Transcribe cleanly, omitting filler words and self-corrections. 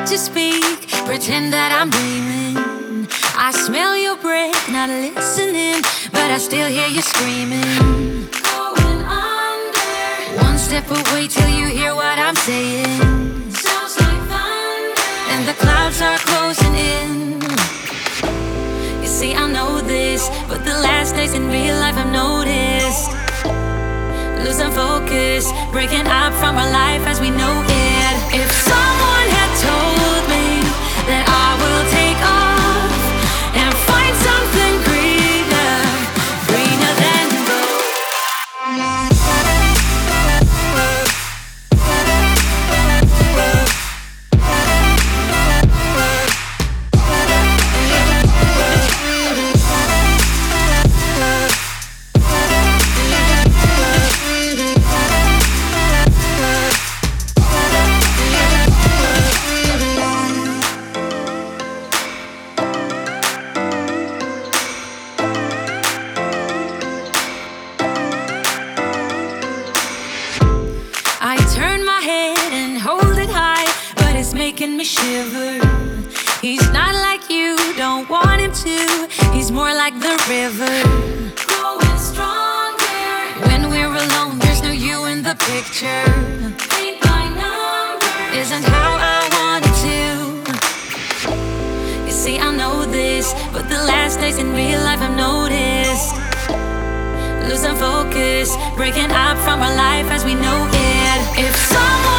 to speak, pretend that I'm dreaming. I smell your breath, not listening, but I still hear you screaming. Going under. One step away till you hear what I'm saying. Sounds like thunder. And the clouds are closing in. You see, I know this, but the last days in real life I've noticed. Losing focus, breaking up from our life as we know it. If someone had told me that I will take off and find something greener, greener than gold. I turn my head and hold it high, but it's making me shiver. He's not like you, don't want him to. He's more like the river, growing stronger. When we're alone, there's no you in the picture. Paint by numbers isn't how I want it to. You see, I know this, but the last days in real life I've noticed. Losing focus, breaking up from our life as we know it. If someone